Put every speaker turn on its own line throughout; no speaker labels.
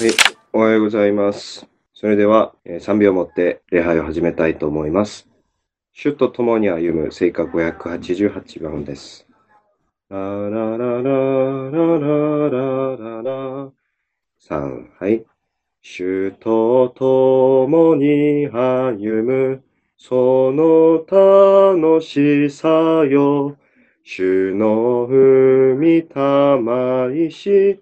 はい、おはようございます。それでは、3秒をもって礼拝を始めたいと思います。主と共に歩む聖歌588番です。ラララララララララ3、はい。主と共に歩むその楽しさよ。主の踏みたまいし、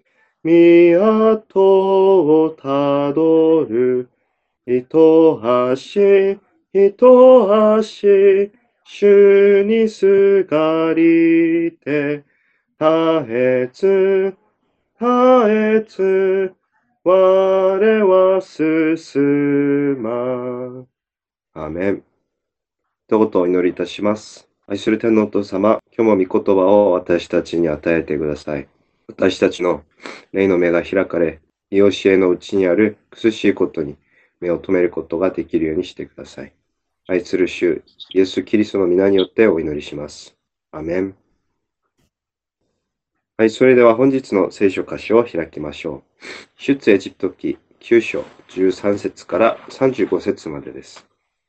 港をたどる。一足、一足、主にすがりて、絶えず、絶えず、我は進ま。アーメン。一言お祈りいたします。愛する天のお父様、今日も御言葉を私たちに与えてください。私たちの霊の目が開かれ、見教えのうちにある苦しいことに目を留めることができるようにしてください。愛する主、イエス・キリストの皆によってお祈りします。アーメン。はい、それでは本日の聖書箇所を開きましょう。出エジプト記9章13節から35節までです。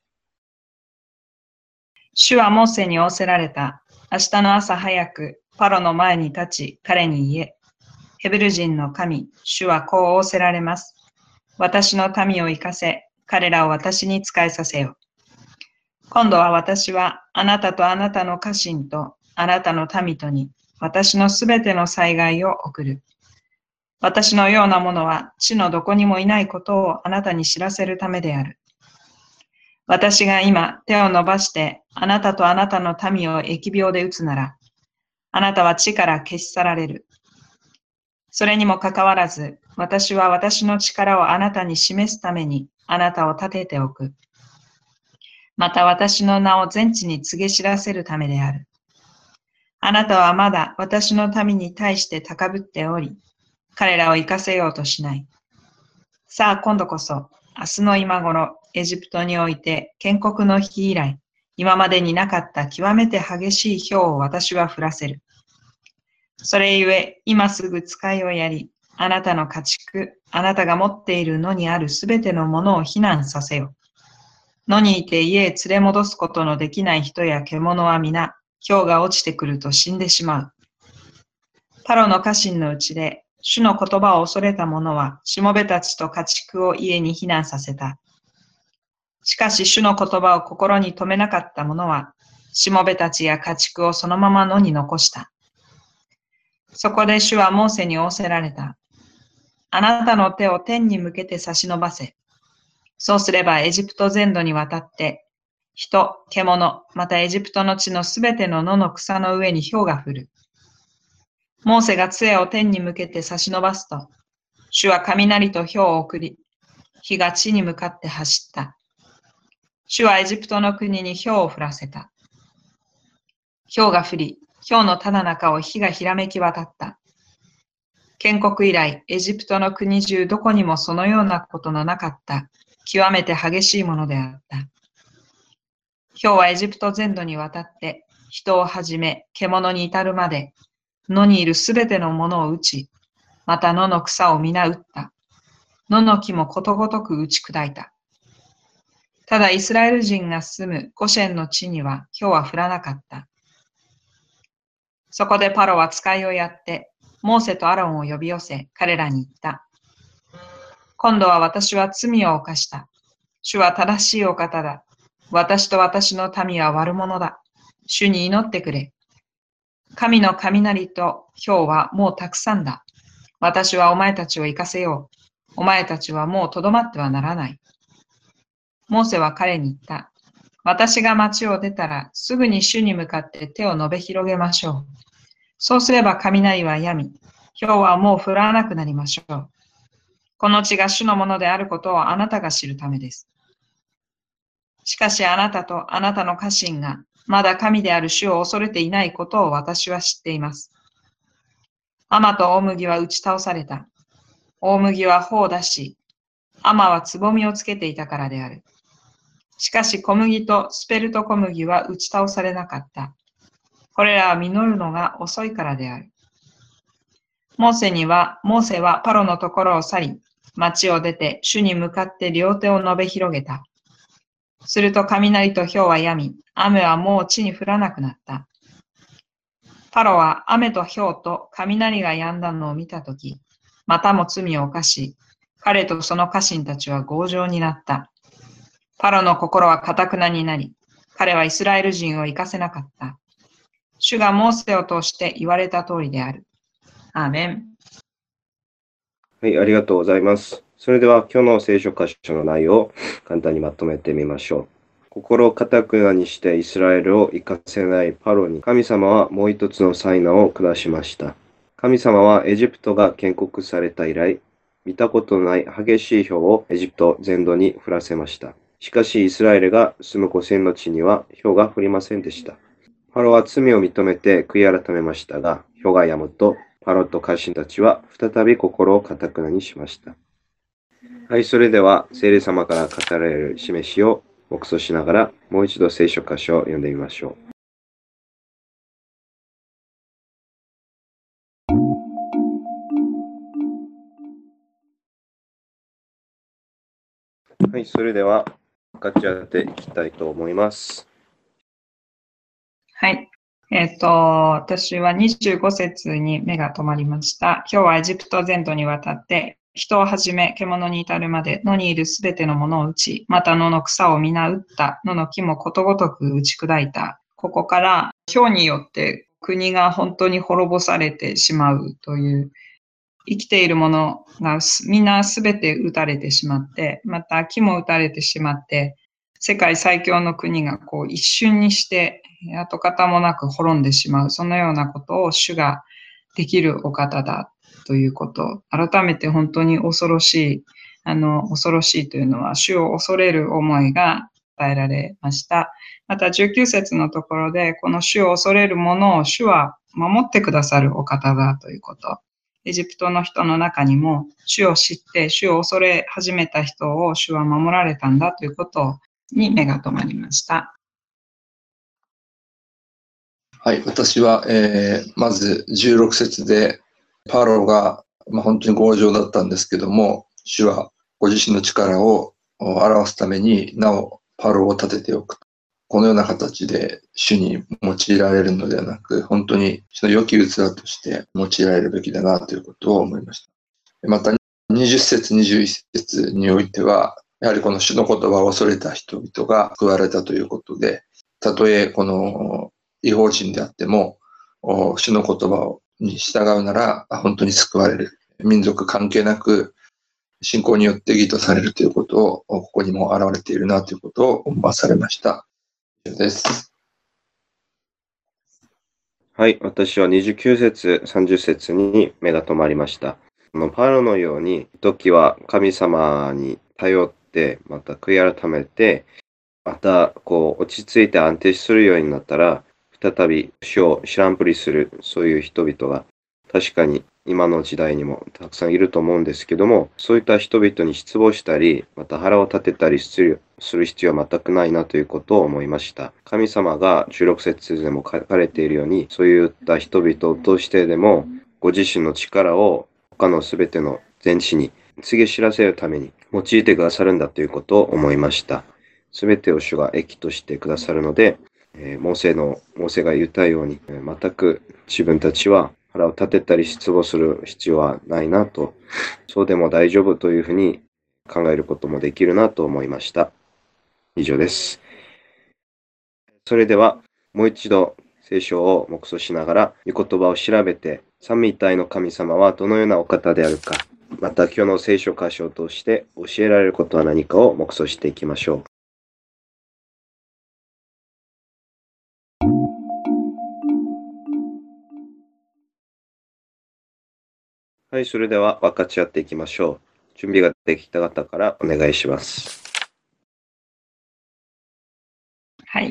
主はモーセに仰せられた。明日の朝早く、パロの前に立ち、彼に言え。ヘブル人の神、主はこう仰せられます。私の民を生かせ、彼らを私に仕えさせよ。今度は私はあなたとあなたの家臣とあなたの民とに私のすべての災害を送る。私のようなものは地のどこにもいないことをあなたに知らせるためである。私が今手を伸ばしてあなたとあなたの民を疫病で打つなら、あなたは地から消し去られる。それにもかかわらず、私は私の力をあなたに示すためにあなたを立てておく。また私の名を全地に告げ知らせるためである。あなたはまだ私の民に対して高ぶっており、彼らを生かせようとしない。さあ今度こそ、明日の今頃、エジプトにおいて建国の日以来、今までになかった極めて激しい雹を私は降らせる。それゆえ、今すぐ使いをやり、あなたの家畜、あなたが持っている野にあるすべてのものを避難させよ。野にいて家へ連れ戻すことのできない人や獣は皆、雹が落ちてくると死んでしまう。パロの家臣のうちで、主の言葉を恐れた者は、しもべたちと家畜を家に避難させた。しかし主の言葉を心に留めなかった者は、しもべたちや家畜をそのまま野に残した。そこで主はモーセに仰せられた。あなたの手を天に向けて差し伸ばせ。そうすればエジプト全土にわたって、人、獣、またエジプトの地のすべての野の草の上に雹が降る。モーセが杖を天に向けて差し伸ばすと、主は雷と雹を送り、火が地に向かって走った。主はエジプトの国に雹を降らせた。雹が降り、雹のただ中を火がひらめき渡った。建国以来、エジプトの国中どこにもそのようなことのなかった、極めて激しいものであった。雹はエジプト全土にわたって、人をはじめ、獣に至るまで、野にいるすべてのものを打ち、また野の草を皆打った。野の木もことごとく打ち砕いた。ただイスラエル人が住むゴシェンの地には雹は降らなかった。そこでパロは使いをやって、モーセとアロンを呼び寄せ、彼らに言った。今度は私は罪を犯した。主は正しいお方だ。私と私の民は悪者だ。主に祈ってくれ。神の雷と雹はもうたくさんだ。私はお前たちを生かせよう。お前たちはもうとどまってはならない。モーセは彼に言った。私が町を出たらすぐに主に向かって手を述べ広げましょう。そうすれば雷は止み、雹はもう降らなくなりましょう。この地が主のものであることをあなたが知るためです。しかしあなたとあなたの家臣がまだ神である主を恐れていないことを私は知っています。アマと大麦は打ち倒された。大麦は穂を出し、アマはつぼみをつけていたからである。しかし小麦とスペルト小麦は打ち倒されなかった。これらは実るのが遅いからである。モーセはパロのところを去り、 町を出て主に向かって両手を述べ広げた。すると雷と雹は止み、雨はもう地に降らなくなった。パロは雨と雹と雷が止んだのを見たとき、またも罪を犯し、彼とその家臣たちは強情になった。パロの心は堅くなになり、彼はイスラエル人を生かせなかった。主がモーセを通して言われた通りである。アーメン。
はい、ありがとうございます。それでは今日の聖書箇所の内容を簡単にまとめてみましょう。心を堅くなにしてイスラエルを生かせないパロに神様はもう一つの災難を下しました。神様はエジプトが建国された以来、見たことのない激しい雹をエジプト全土に降らせました。しかしイスラエルが住む5000の地には雹が降りませんでした。パロは罪を認めて悔い改めましたが、雹が止むとパロと家臣たちは再び心を堅くなにしました。はい、それでは聖霊様から語られる示しを黙想しながらもう一度聖書箇所を読んでみましょう。はい、それでは分かち合っていきたいと思います。
はい。私は25節に目が止まりました。今日はエジプト全土にわたって、人をはじめ獣に至るまで野にいるすべてのものを打ち、また野の草を皆打った、野の木もことごとく打ち砕いた。ここから雹によって国が本当に滅ぼされてしまうという、生きているものがみんなすべて打たれてしまって、また木も打たれてしまって、世界最強の国がこう一瞬にして跡形もなく滅んでしまう、そのようなことを主ができるお方だということ、改めて本当に恐ろしい、恐ろしいというのは主を恐れる思いが伝えられました。また19節のところで、この主を恐れる者を主は守ってくださるお方だということ。エジプトの人の中にも主を知って主を恐れ始めた人を主は守られたんだということに目が止まりました。
はい、私は、まず16節でパロが、本当に強情だったんですけども、主はご自身の力を表すためになおパロを立てておく。このような形で主に用いられるのではなく、本当に主の良き器として用いられるべきだなということを思いました。また20節、21節においては、やはりこの主の言葉を恐れた人々が救われたということで、たとえこの異邦人であっても、主の言葉に従うなら本当に救われる。民族関係なく信仰によって義とされるということを、ここにも表れているなということを思わされました。以上です。
はい、私は29節、30節に目が止まりました。パロのように、時は神様に頼って、また悔い改めて、また落ち着いて安定するようになったら、再び主を知らんぷりする、そういう人々が確かに今の時代にもたくさんいると思うんですけども、そういった人々に失望したり、また腹を立てたりする必要は全くないなということを思いました。神様が16節でも書かれているように、そういった人々を通してでも、ご自身の力を他のすべての全地に告げ知らせるために用いてくださるんだということを思いました。すべてを主が益としてくださるので、モーセが言ったように、全く自分たちは腹を立てたり失望する必要はないなと、そうでも大丈夫というふうに考えることもできるなと思いました。以上です。それではもう一度聖書を黙想しながら御言葉を調べて、三位一体の神様はどのようなお方であるか、また今日の聖書箇所を通して教えられることは何かを黙想していきましょう。はい、それでは分かち合っていきましょう。準備ができた方からお願いします。
はい。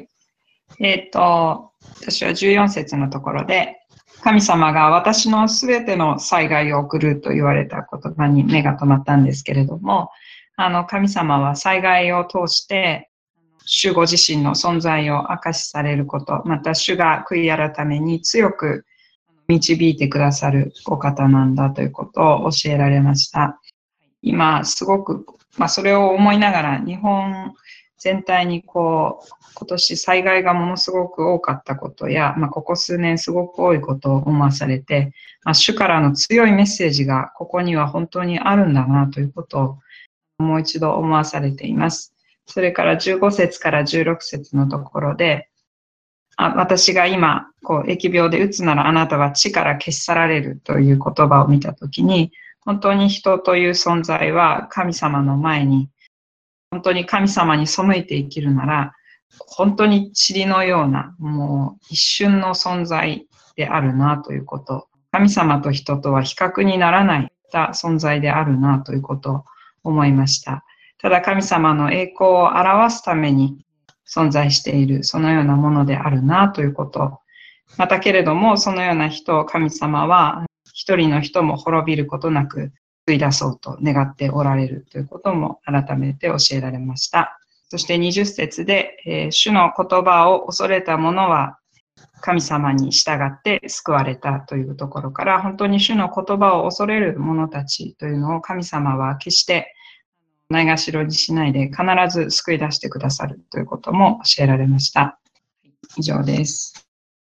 私は14節のところで、神様が私のすべての災害を送ると言われた言葉に目が止まったんですけれども、神様は災害を通して、主ご自身の存在を明かしされること、また主が悔い改めに強く導いてくださるお方なんだということを教えられました。 今すごく、それを思いながら日本全体に今年災害がものすごく多かったことや、ここ数年すごく多いことを思わされて、主からの強いメッセージがここには本当にあるんだなということをもう一度思わされています。それから15節から16節のところで、私が今、疫病で打つならあなたは地から消し去られるという言葉を見たときに、本当に人という存在は神様の前に、本当に神様に背いて生きるなら、本当に塵のような、もう一瞬の存在であるなということ。神様と人とは比較にならない存在であるなということを思いました。ただ神様の栄光を表すために存在している、そのようなものであるなということ。またけれども、そのような人を神様は一人の人も滅びることなく救い出そうと願っておられるということも改めて教えられました。そして20節で、主の言葉を恐れた者は神様に従って救われたというところから、本当に主の言葉を恐れる者たちというのを神様は決してないがしろにしないで必ず救い出してくださるということも教えられました。以上です。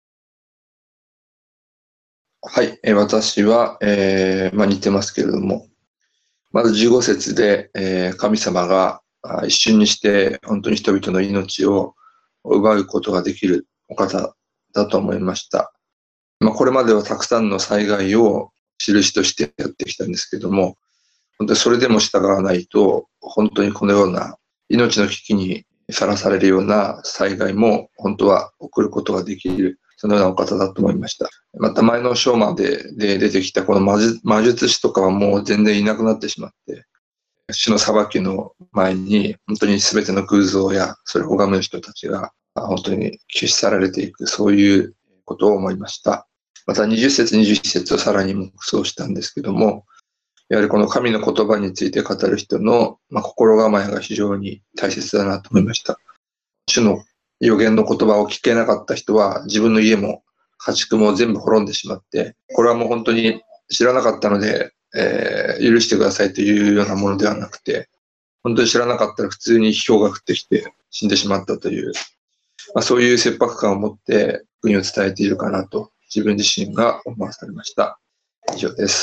はい、私は、似てますけれども、まず15節で、神様が一瞬にして本当に人々の命を奪うことができるお方だと思いました。これまではたくさんの災害を印としてやってきたんですけども、本当にそれでも従わないと、本当にこのような命の危機にさらされるような災害も本当は起こることができる、そのようなお方だと思いました。また前の章まで出てきたこの魔術師とかはもう全然いなくなってしまって、主の裁きの前に本当に全ての偶像やそれを拝む人たちが本当に消し去られていく、そういうことを思いました。また20節21節をさらに黙想したんですけども、やはりこの神の言葉について語る人の、心構えが非常に大切だなと思いました。主の予言の言葉を聞けなかった人は自分の家も家畜も全部滅んでしまって、これはもう本当に知らなかったので、許してくださいというようなものではなくて、本当に知らなかったら普通に氷が降ってきて死んでしまったという、そういう切迫感を持って国を伝えているかなと自分自身が思わされました。以上です。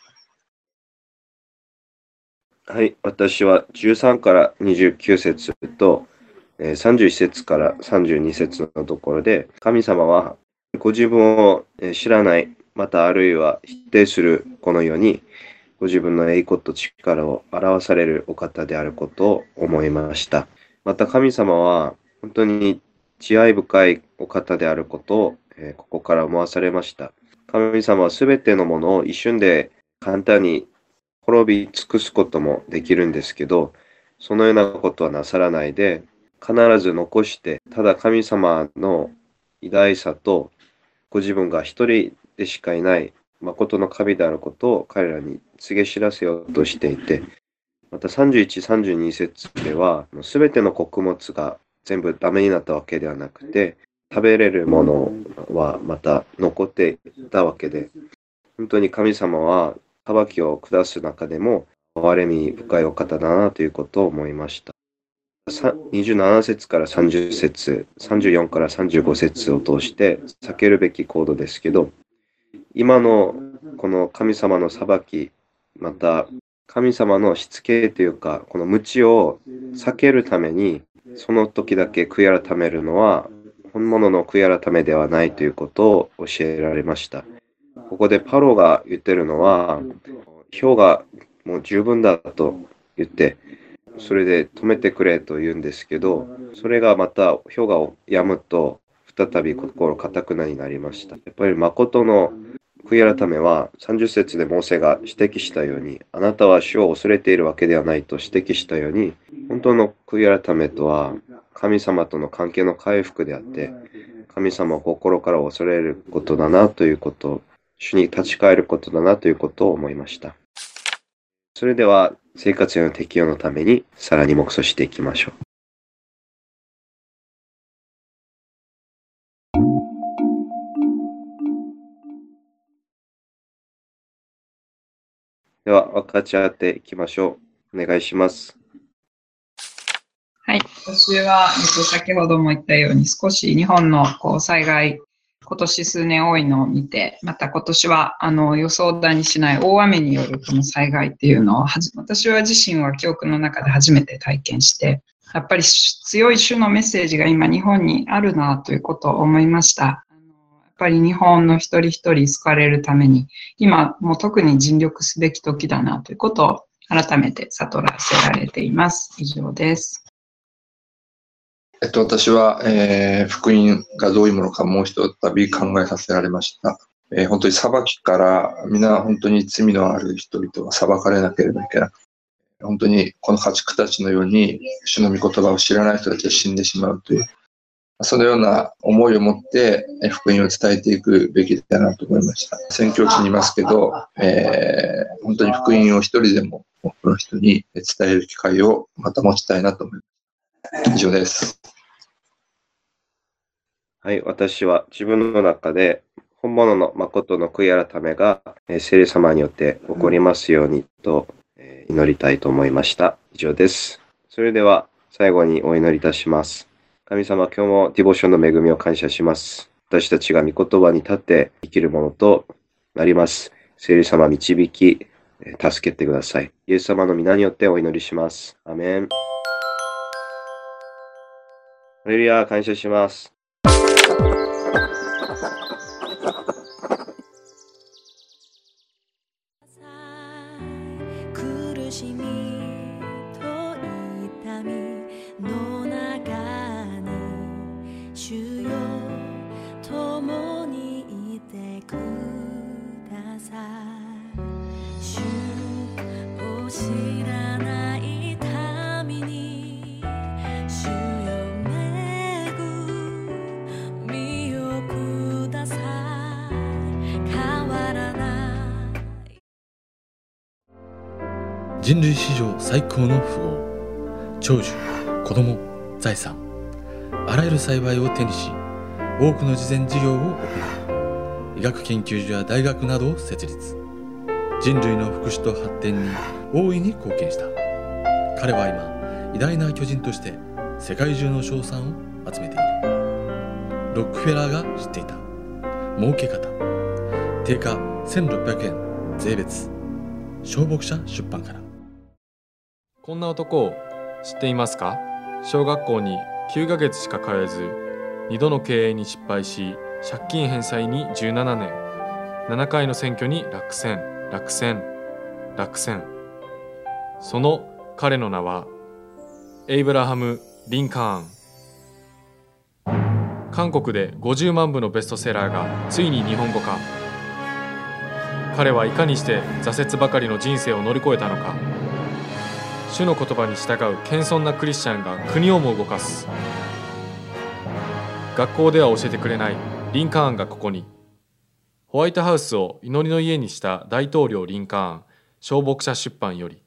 はい、私は13から29節と31節から32節のところで、神様はご自分を知らない、またあるいは否定するこの世に、ご自分の栄光と力を表されるお方であることを思いました。また神様は本当に慈愛深いお方であることをここから思わされました。神様はすべてのものを一瞬で簡単に滅び尽くすこともできるんですけど、そのようなことはなさらないで、必ず残して、ただ神様の偉大さと、ご自分が一人でしかいない誠の神であることを彼らに告げ知らせようとしていて、また31、32節では、すべての穀物が全部ダメになったわけではなくて、食べれるものはまた残っていたわけで、本当に神様は裁きを下す中でも、憐れみ深いお方だなということを思いました。27節から30節、34から35節を通して避けるべき行動ですけど、今のこの神様の裁き、また神様のしつけというか、この無知を避けるために、その時だけ悔い改めるのは、本物の悔い改めではないということを教えられました。ここでパロが言ってるのは、氷がもう十分だと言って、それで止めてくれと言うんですけど、それがまた氷が止むと、再び心固くなになりました。やっぱり誠の悔い改めは30節でモーセが指摘したように、あなたは主を恐れているわけではないと指摘したように、本当の悔い改めとは神様との関係の回復であって、神様を心から恐れることだなということ、主に立ち返ることだなということを思いました。それでは生活への適用のためにさらに黙想していきましょう。 では、分かち合っていきましょう。お願いします。
はい、私は、先ほども言ったように少し日本の災害、今年数年多いのを見て、また今年は予想だにしない大雨によるこの災害っていうのを私は自身は記憶の中で初めて体験して、やっぱり強い種のメッセージが今日本にあるなということを思いました。やっぱり日本の一人一人救われるために、今もう特に尽力すべき時だなということを改めて悟らせられています。以上です。
私は、福音がどういうものかもう一度考えさせられました。本当に裁きから皆本当に罪のある人々は裁かれなければいけなくて、本当にこの家畜たちのように主の御言葉を知らない人たちは死んでしまうという、そのような思いを持って福音を伝えていくべきだなと思いました。宣教地にいますけど、本当に福音を一人でも多くの人に伝える機会をまた持ちたいなと思います。以上です。
はい、私は自分の中で本物の誠の悔い改めが聖霊様によって起こりますようにと祈りたいと思いました。以上です。それでは最後にお祈りいたします。神様、今日もディボーションの恵みを感謝します。私たちが御言葉に立って生きるものとなります。聖霊様導き、助けてください。イエス様の皆によってお祈りします。アメン。ハレルヤ、感謝します。
苦しみと痛みの中に主よ共にいてください。主を知らない民に主よ恵みをください。変わらない
人類史上最高の富豪、長寿、子供、財産、あらゆる幸いを手にし、多くの慈善事業を行う。医学研究所や大学などを設立。人類の福祉と発展に大いに貢献した。彼は今、偉大な巨人として世界中の称賛を集めている。ロックフェラーが知っていた儲け方。定価1600円税別。小牧者出版から。
こんな男を知っていますか？小学校に9ヶ月しか通えず、2度の経営に失敗し、借金返済に17年、7回の選挙に落選。その彼の名は、エイブラハム・リンカーン。韓国で50万部のベストセラーがついに日本語化。彼はいかにして挫折ばかりの人生を乗り越えたのか。主の言葉に従う謙遜なクリスチャンが国をも動かす。学校では教えてくれないリンカーンがここに。ホワイトハウスを祈りの家にした大統領リンカーン、小牧者出版より。